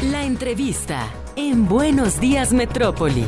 La entrevista en Buenos Días Metrópoli.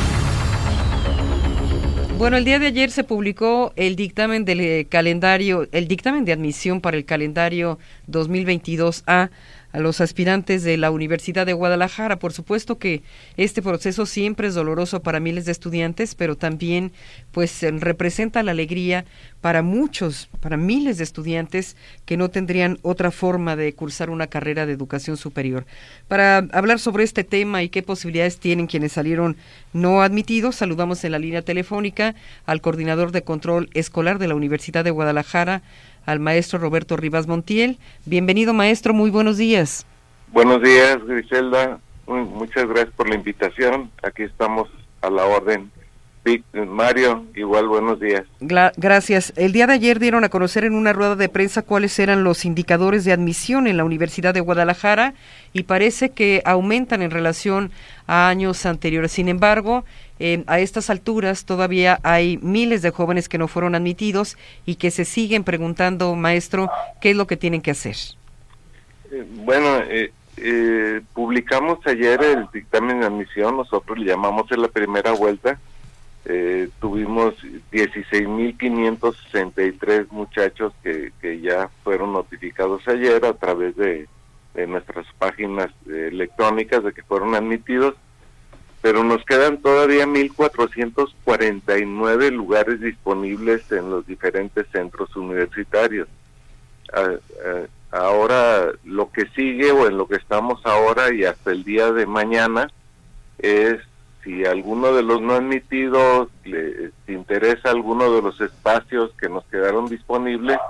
Bueno, el día de ayer se publicó el dictamen del calendario, el dictamen de admisión para el calendario 2022A a los aspirantes de la Universidad de Guadalajara. Por supuesto que este proceso siempre es doloroso para miles de estudiantes, pero también pues representa la alegría para miles de estudiantes que no tendrían otra forma de cursar una carrera de educación superior. Para hablar sobre este tema y qué posibilidades tienen quienes salieron no admitidos, saludamos en la línea telefónica al coordinador de control escolar de la Universidad de Guadalajara, al maestro Roberto Rivas Montiel. Bienvenido, maestro, muy buenos días. Buenos días, Griselda. Muchas gracias por la invitación. Aquí estamos a la orden. Mario, igual buenos días. Gracias. El día de ayer dieron a conocer en una rueda de prensa cuáles eran los indicadores de admisión en la Universidad de Guadalajara y parece que aumentan en relación a años anteriores. Sin embargo, a estas alturas todavía hay miles de jóvenes que no fueron admitidos y que se siguen preguntando, maestro, ¿qué es lo que tienen que hacer? Publicamos ayer el dictamen de admisión, nosotros le llamamos en la primera vuelta. Tuvimos 16,563 muchachos que ya fueron notificados ayer a través de nuestras páginas electrónicas de que fueron admitidos, pero nos quedan todavía 1,449 lugares disponibles en los diferentes centros universitarios. Ahora lo que sigue, o en lo que estamos ahora y hasta el día de mañana, es si alguno de los no admitidos les interesa alguno de los espacios que nos quedaron disponibles,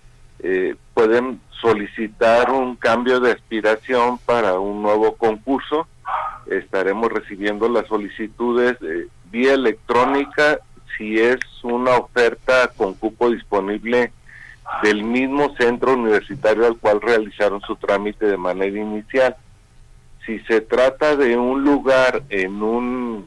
pueden solicitar un cambio de aspiración para un nuevo concurso. Estaremos recibiendo las solicitudes vía electrónica si es una oferta con cupo disponible del mismo centro universitario al cual realizaron su trámite de manera inicial. Si se trata de un lugar en un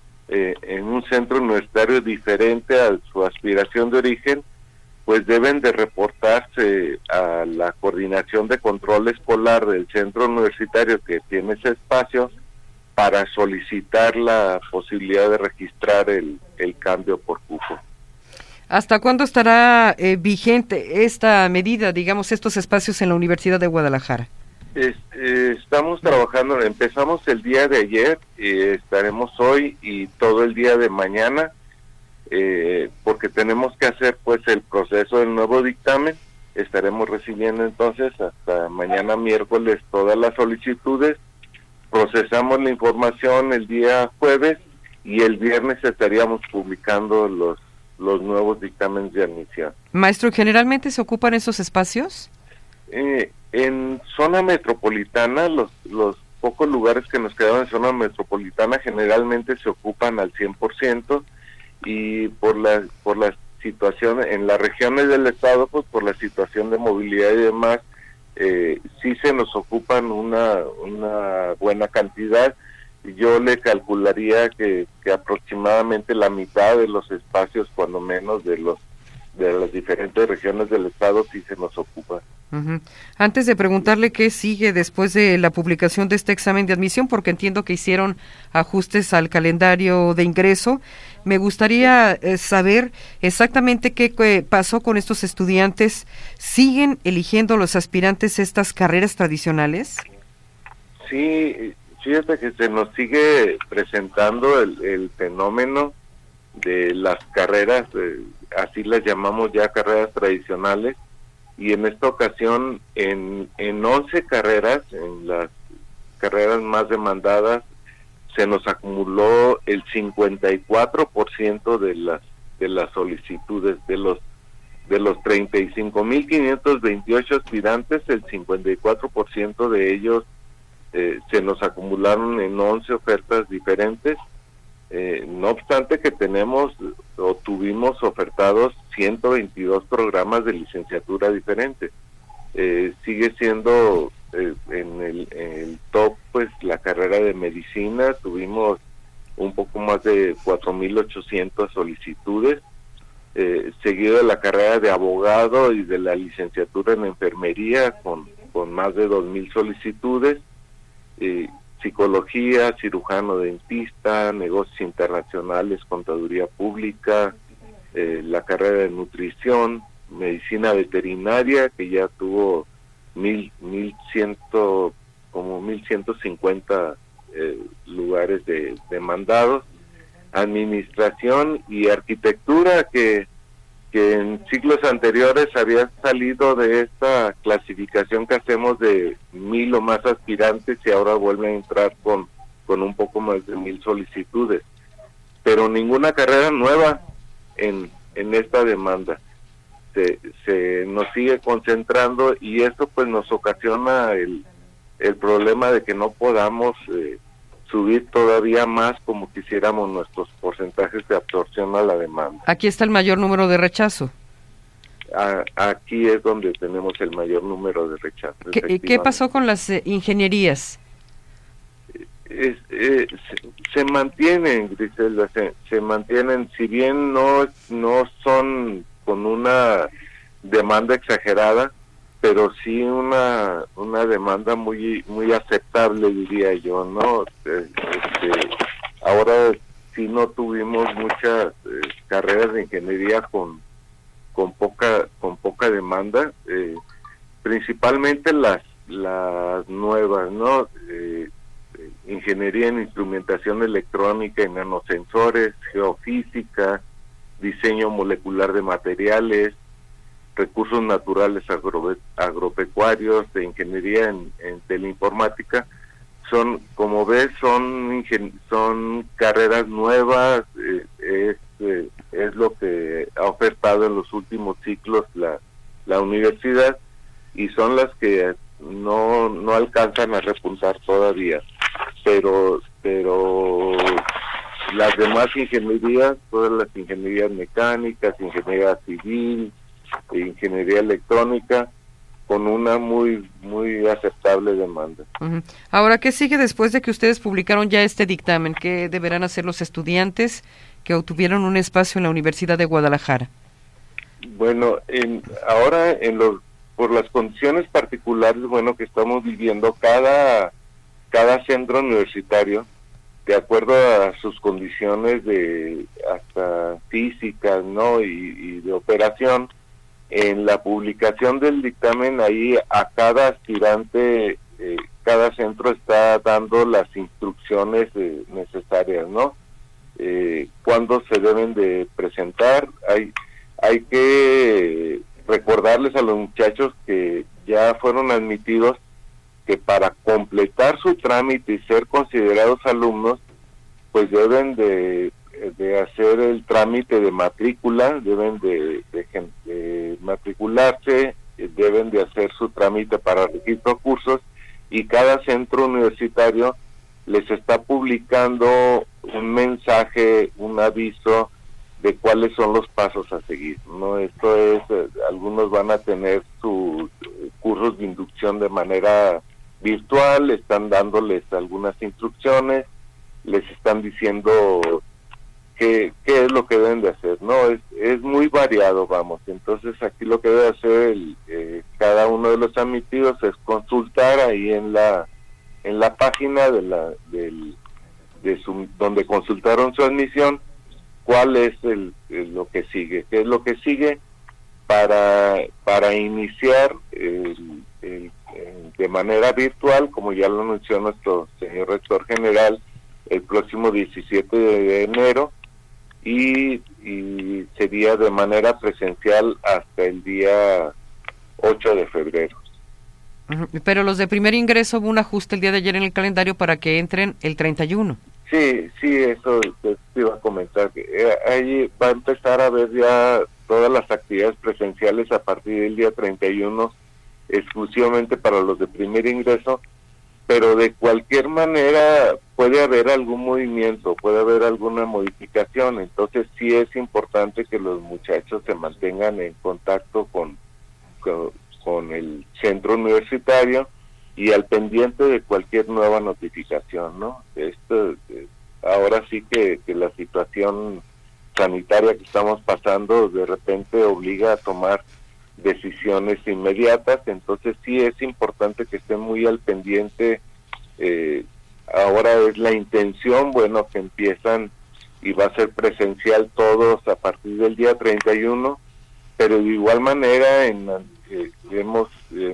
centro universitario diferente a su aspiración de origen, pues deben de reportarse a la coordinación de control escolar del centro universitario que tiene ese espacio para solicitar la posibilidad de registrar el cambio por cupo. ¿Hasta cuándo estará vigente esta medida, digamos, estos espacios en la Universidad de Guadalajara? Estamos trabajando, empezamos el día de ayer, estaremos hoy y todo el día de mañana, porque tenemos que hacer pues el proceso del nuevo dictamen. Estaremos recibiendo entonces hasta mañana miércoles todas las solicitudes, procesamos la información el día jueves y el viernes estaríamos publicando los nuevos dictámenes de admisión. Maestro, ¿generalmente se ocupan esos espacios? En zona metropolitana, los pocos lugares que nos quedaban en zona metropolitana generalmente se ocupan al 100%, y por la situación en las regiones del estado, pues por la situación de movilidad y demás, sí se nos ocupan una buena cantidad. Yo le calcularía que aproximadamente la mitad de los espacios, cuando menos, de las diferentes regiones del estado sí se nos ocupa. Uh-huh. Antes de preguntarle qué sigue después de la publicación de este examen de admisión, porque entiendo que hicieron ajustes al calendario de ingreso, me gustaría saber exactamente qué pasó con estos estudiantes. ¿Siguen eligiendo los aspirantes estas carreras tradicionales? Sí, fíjate que se nos sigue presentando el fenómeno de las carreras, así las llamamos ya carreras tradicionales, y en esta ocasión en 11 carreras, en las carreras más demandadas, se nos acumuló el 54% de las solicitudes. De los 35,528 aspirantes, el 54% de ellos se nos acumularon en 11 ofertas diferentes. No obstante que tuvimos ofertados 122 programas de licenciatura diferentes. Sigue siendo en el top, pues, la carrera de medicina. Tuvimos un poco más de 4,800 solicitudes, seguido de la carrera de abogado y de la licenciatura en enfermería con más de 2,000 solicitudes. psicología, cirujano dentista, negocios internacionales, contaduría pública, la carrera de nutrición, medicina veterinaria, que ya tuvo 1150 lugares demandados, administración y arquitectura, que en siglos anteriores había salido de esta clasificación que hacemos de 1000 o más aspirantes, y ahora vuelven a entrar con un poco más de 1000 solicitudes, pero ninguna carrera nueva en esta demanda. Se nos sigue concentrando, y eso pues nos ocasiona el problema de que no podamos subir todavía más como quisiéramos nuestros porcentajes de absorción a la demanda. Aquí está el mayor número de rechazo. Aquí es donde tenemos el mayor número de rechazo. ¿Qué pasó con las ingenierías? Se mantienen, Griselda, se mantienen, si bien no son con una demanda exagerada, pero sí una demanda muy aceptable, diría yo, ¿no? Ahora sí no tuvimos muchas carreras de ingeniería con poca demanda, principalmente las nuevas, ¿no? Ingeniería en instrumentación electrónica y nanosensores, geofísica, diseño molecular de materiales, recursos naturales agropecuarios, de ingeniería en teleinformática. Son, como ves, son carreras nuevas, es lo que ha ofertado en los últimos ciclos la universidad, y son las que no alcanzan a repuntar todavía, pero las demás ingenierías, todas las ingenierías mecánicas, ingeniería civil, ingeniería electrónica, con una muy aceptable demanda. Uh-huh. Ahora, ¿qué sigue después de que ustedes publicaron ya este dictamen? ¿Qué deberán hacer los estudiantes que obtuvieron un espacio en la Universidad de Guadalajara? Bueno, ahora por las condiciones particulares, bueno, que estamos viviendo, cada centro universitario, de acuerdo a sus condiciones de hasta físicas, ¿no? y de operación, en la publicación del dictamen, ahí a cada aspirante, cada centro está dando las instrucciones necesarias, ¿no? Cuándo se deben de presentar. Hay que recordarles a los muchachos que ya fueron admitidos, que para completar su trámite y ser considerados alumnos, pues deben de hacer el trámite de matrícula, deben de matricularse, deben de hacer su trámite para registro a cursos, y cada centro universitario les está publicando un mensaje, un aviso de cuáles son los pasos a seguir, ¿no? Esto es, algunos van a tener sus cursos de inducción de manera virtual, están dándoles algunas instrucciones, les están diciendo qué es lo que deben de hacer, ¿no? Es muy variado, vamos. Entonces aquí lo que debe hacer cada uno de los admitidos es consultar ahí en la página donde consultaron su admisión, cuál es lo que sigue, qué es lo que sigue para iniciar de manera virtual, como ya lo anunció nuestro señor rector general, el próximo 17 de enero, y sería de manera presencial hasta el día 8 de febrero. Pero los de primer ingreso, hubo un ajuste el día de ayer en el calendario para que entren el 31. Sí, eso te iba a comentar. Ahí va a empezar a ver ya todas las actividades presenciales a partir del día 31, exclusivamente para los de primer ingreso, pero de cualquier manera puede haber algún movimiento, puede haber alguna modificación. Entonces sí es importante que los muchachos se mantengan en contacto con el centro universitario y al pendiente de cualquier nueva notificación, ¿no? Esto ahora sí que la situación sanitaria que estamos pasando de repente obliga a tomar decisiones inmediatas. Entonces sí es importante que estén muy al pendiente Ahora es la intención, bueno, que empiezan y va a ser presencial todos a partir del día 31, pero de igual manera hemos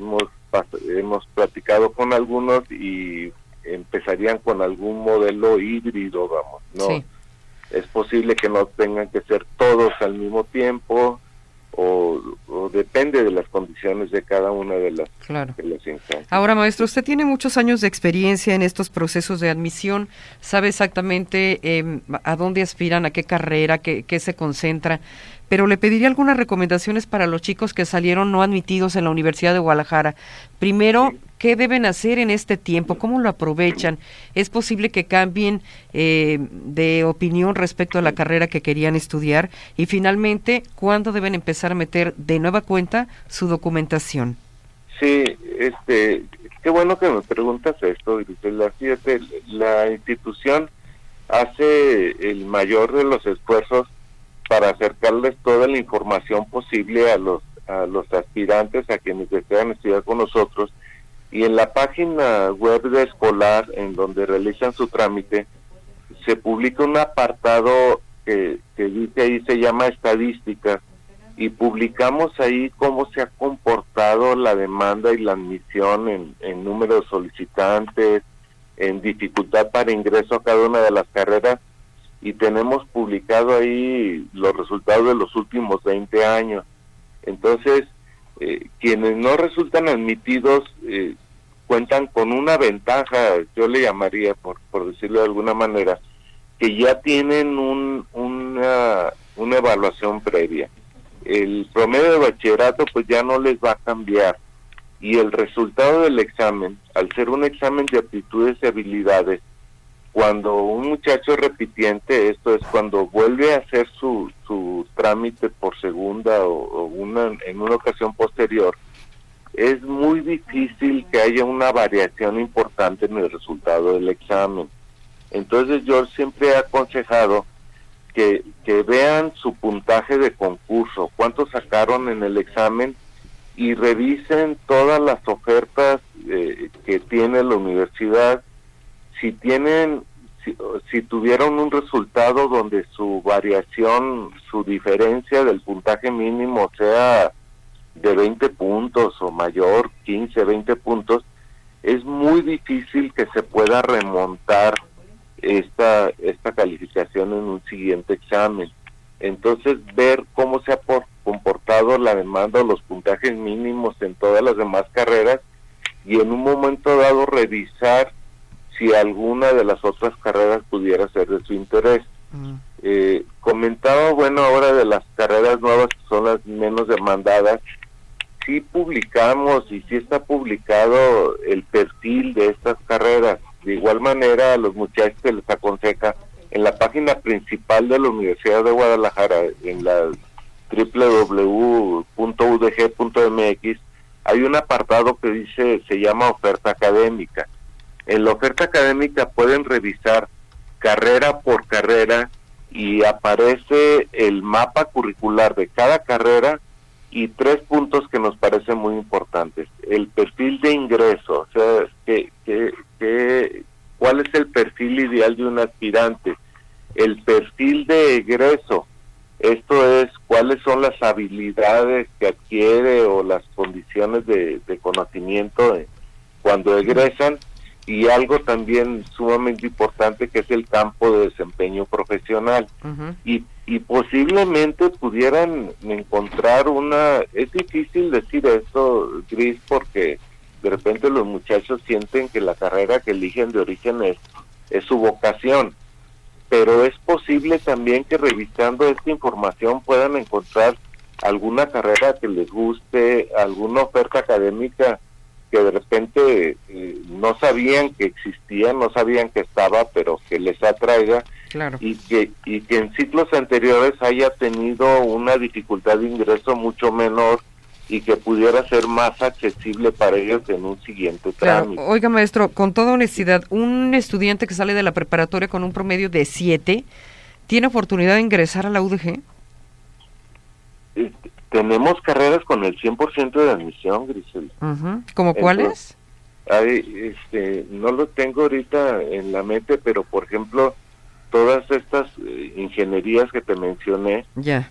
platicado con algunos y empezarían con algún modelo híbrido, vamos, ¿no? Sí. Es posible que no tengan que ser todos al mismo tiempo, o depende de las condiciones de cada una de las instancias. Ahora, maestro, usted tiene muchos años de experiencia en estos procesos de admisión, sabe exactamente a dónde aspiran, a qué carrera, qué se concentra, pero le pediría algunas recomendaciones para los chicos que salieron no admitidos en la Universidad de Guadalajara. Primero, ¿qué deben hacer en este tiempo? ¿Cómo lo aprovechan? ¿Es posible que cambien de opinión respecto a la carrera que querían estudiar? Y finalmente, ¿cuándo deben empezar a meter de nueva cuenta su documentación? Sí, qué bueno que me preguntas esto, Grisela. Fíjate, la institución hace el mayor de los esfuerzos para acercarles toda la información posible a los aspirantes, a quienes desean estudiar con nosotros, y en la página web de escolar, en donde realizan su trámite, se publica un apartado que dice ahí, se llama estadísticas, y publicamos ahí cómo se ha comportado la demanda y la admisión en número de solicitantes, en dificultad para ingreso a cada una de las carreras, y tenemos publicado ahí los resultados de los últimos 20 años. Entonces, quienes no resultan admitidos cuentan con una ventaja, yo le llamaría, por decirlo de alguna manera, que ya tienen una evaluación previa. El promedio de bachillerato pues ya no les va a cambiar, y el resultado del examen, al ser un examen de aptitudes y habilidades, cuando un muchacho repitiente, esto es cuando vuelve a hacer su trámite por segunda en una ocasión posterior, es muy difícil que haya una variación importante en el resultado del examen. Entonces yo siempre he aconsejado que vean su puntaje de concurso, cuánto sacaron en el examen, y revisen todas las ofertas que tiene la universidad. Si tuvieron un resultado donde su variación, su diferencia del puntaje mínimo sea de 20 puntos o mayor, 15, 20 puntos, es muy difícil que se pueda remontar esta calificación en un siguiente examen. Entonces, ver cómo se ha comportado la demanda o los puntajes mínimos en todas las demás carreras, y en un momento dado revisar si alguna de las otras carreras pudiera ser de su interés. Comentaba, bueno, ahora de las carreras nuevas, que son las menos demandadas, sí publicamos y sí está publicado el perfil de estas carreras. De igual manera, a los muchachos se les aconseja en la página principal de la Universidad de Guadalajara, en la www.udg.mx, hay un apartado que se llama oferta académica. En la oferta académica pueden revisar carrera por carrera y aparece el mapa curricular de cada carrera y 3 puntos que nos parecen muy importantes. El perfil de ingreso, o sea, ¿cuál es el perfil ideal de un aspirante? El perfil de egreso, esto es, cuáles son las habilidades que adquiere o las condiciones de conocimiento cuando egresan, y algo también sumamente importante que es el campo de desempeño profesional. Y posiblemente pudieran encontrar es difícil decir esto, Gris, porque de repente los muchachos sienten que la carrera que eligen de origen es su vocación, pero es posible también que revisando esta información puedan encontrar alguna carrera que les guste, alguna oferta académica que de repente no sabían que existía, no sabían que estaba, pero que les atraiga. Claro. y que en ciclos anteriores haya tenido una dificultad de ingreso mucho menor y que pudiera ser más accesible para ellos en un siguiente trámite. Claro. Oiga, maestro, con toda honestidad, un estudiante que sale de la preparatoria con un promedio de 7, ¿tiene oportunidad de ingresar a la UDG? Tenemos carreras con el 100% de admisión, Grisel. ¿Cómo cuáles? No lo tengo ahorita en la mente, pero por ejemplo, todas estas ingenierías que te mencioné,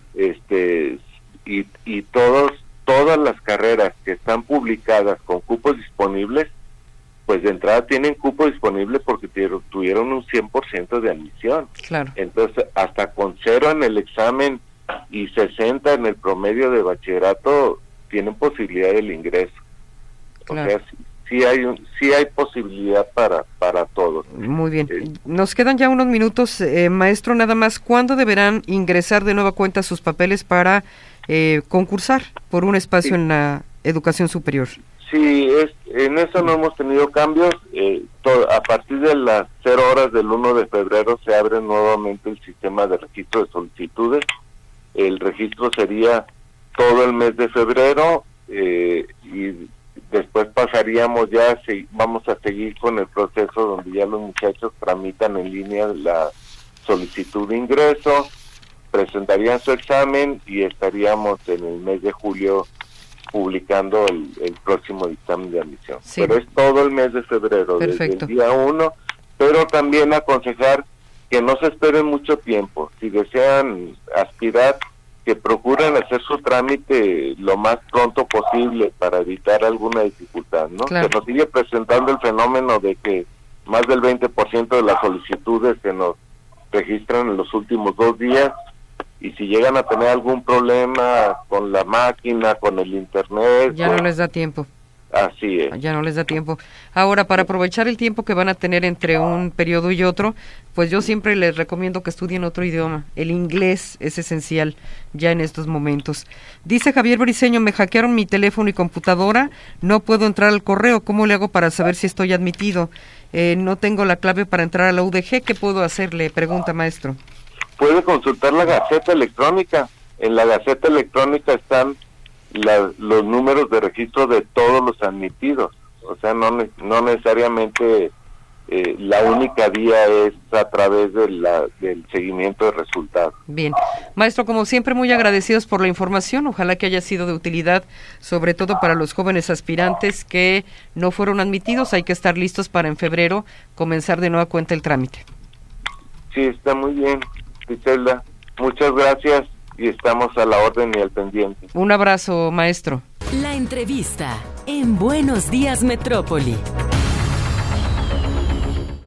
y todas las carreras que están publicadas con cupos disponibles, pues de entrada tienen cupo disponible porque tuvieron un 100% de admisión. Claro. Entonces, hasta con 0 en el examen y 60 en el promedio de bachillerato, tienen posibilidad del ingreso. Claro. O sea, sí hay posibilidad para todos. Muy bien. Nos quedan ya unos minutos, maestro, nada más. ¿Cuándo deberán ingresar de nueva cuenta sus papeles para concursar por un espacio en la educación superior? Sí, en eso no hemos tenido cambios. A partir de las 0 horas del 1 de febrero se abre nuevamente el sistema de registro de solicitudes. El registro sería todo el mes de febrero y después pasaríamos vamos a seguir con el proceso donde ya los muchachos tramitan en línea la solicitud de ingreso, presentarían su examen y estaríamos en el mes de julio publicando el próximo dictamen de admisión. Sí. Pero es todo el mes de febrero, Perfecto. desde el día 1, pero también aconsejar que no se esperen mucho tiempo. Si desean aspirar, que procuren hacer su trámite lo más pronto posible para evitar alguna dificultad, ¿no? Claro. Se nos sigue presentando el fenómeno de que más del 20% de las solicitudes se nos registran en los últimos 2 días, y si llegan a tener algún problema con la máquina, con el internet... Ya no les da tiempo. Así es. Ya no les da tiempo. Ahora, para aprovechar el tiempo que van a tener entre un periodo y otro, pues yo siempre les recomiendo que estudien otro idioma. El inglés es esencial ya en estos momentos. Dice Javier Briceño, me hackearon mi teléfono y computadora, no puedo entrar al correo, ¿cómo le hago para saber si estoy admitido? No tengo la clave para entrar a la UDG, ¿qué puedo hacer? Le pregunta, maestro. Puede consultar la Gaceta Electrónica. En la Gaceta Electrónica están los números de registro de todos los admitidos. O sea, no necesariamente la única vía es a través del seguimiento de resultados. Bien. Maestro, como siempre, muy agradecidos por la información. Ojalá que haya sido de utilidad, sobre todo para los jóvenes aspirantes que no fueron admitidos. Hay que estar listos para en febrero comenzar de nueva cuenta el trámite. Sí, está muy bien, Griselda. Muchas gracias y estamos a la orden y al pendiente. Un abrazo, maestro. La entrevista en Buenos Días Metrópoli.